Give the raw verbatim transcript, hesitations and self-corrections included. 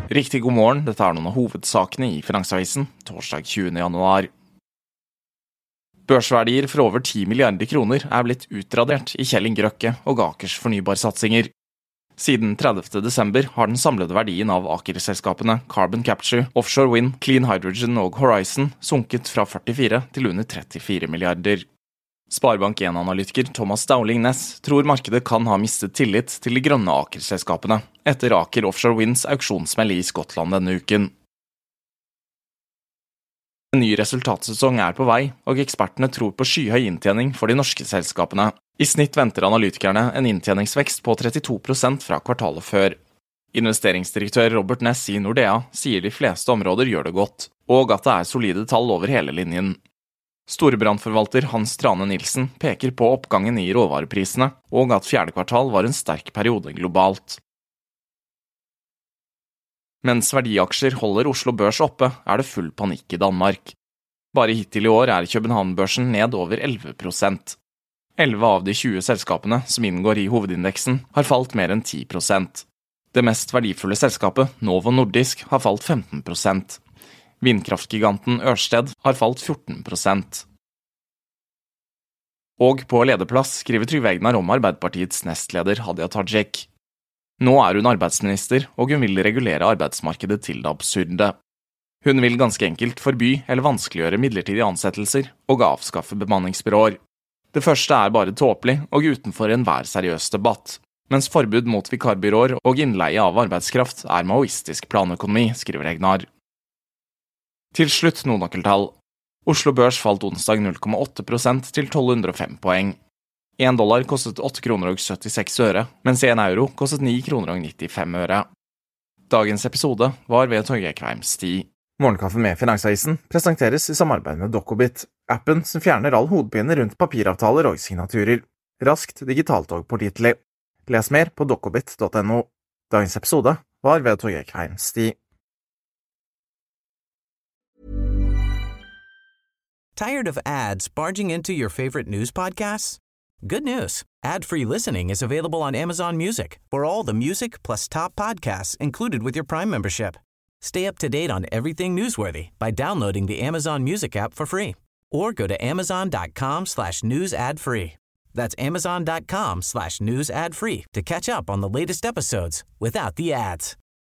Riktig god morgen, dette er noen av hovedsakene i Finansavisen, torsdag tjuende januar. Børsverdier for over ti milliarder kroner er blitt utradert i Kjell Inge Røkke og Akers fornybarsatsinger. Siden tredivte desember har den samlede verdien av Aker-selskapene Carbon Capture, Offshore Wind, Clean Hydrogen og Horizon sunket fra førtifire til under trettifire milliarder. Sparebank en-analytiker Thomas Dowling Næss tror markedet kan ha mistet tillit til de grønne Aker-selskapene etter Aker Offshore Winds auksjonssmell i Skottland denne uken. En ny resultatsesong er på vei, og ekspertene tror på skyhøy inntjening for de norske selskapene. I snitt venter analytikerne en inntjeningsvekst på trettito prosent fra kvartalet før. Investeringsdirektør Robert Næss i Nordea sier de fleste områder gjør det godt, og at det er solide tall over hele linjen. Storebrandforvalter Hans Trane Nilsen peker på oppgangen i råvareprisene, og at fjerde kvartal var en sterk periode globalt. Mens verdiaksjer holder Oslo Børs oppe, er det full panikk i Danmark. Bare hittil i år er København-børsen ned over elleve prosent. elleve av de tjue selskapene som inngår i hovedindeksen har falt mer enn ti prosent. Det mest verdifulle selskapet, Novo Nordisk, har falt femten prosent. Vindkraftgiganten Ørsted har falt fjorten prosent. Og på lederplass skriver Trygve Egnar om Arbeiderpartiets nestleder Hadia Tajik. Nå er hun arbeidsminister, og hun vil regulere arbeidsmarkedet til det absurde. Hun vil ganske enkelt forby eller vanskeliggjøre midlertidige ansettelser og avskaffe bemanningsbyråer. Det første er bare tåpelig og utenfor enhver seriøs debatt, mens forbud mot vikarbyråer og innleie av arbeidskraft er maoistisk planøkonomi, skriver Egnar. Til slutt noen nøkkeltall. Oslo Børs falt onsdag null komma åtte prosent til tolv hundre og fem poeng. En dollar kostet åtte kroner og syttiseks øre, mens en euro kostet ni kroner og nittifem øre. Dagens episode var ved Torgeir Kveim Sti. Morgenkaffen med Finansavisen presenteres i samarbeid med Dokobit, appen som fjerner all hodepine rundt papiravtaler og signaturer. Raskt, digitalt og pålitelig. Les mer på dokobit punktum no. Dagens episode var ved Torgeir Kveim Sti. Tired of ads barging into your favorite news podcasts? Good news. Ad-free listening is available on Amazon Music for all the music plus top podcasts included with your Prime membership. Stay up to date on everything newsworthy by downloading the Amazon Music app for free or go to amazon.com slash news ad free. That's amazon.com slash news ad free to catch up on the latest episodes without the ads.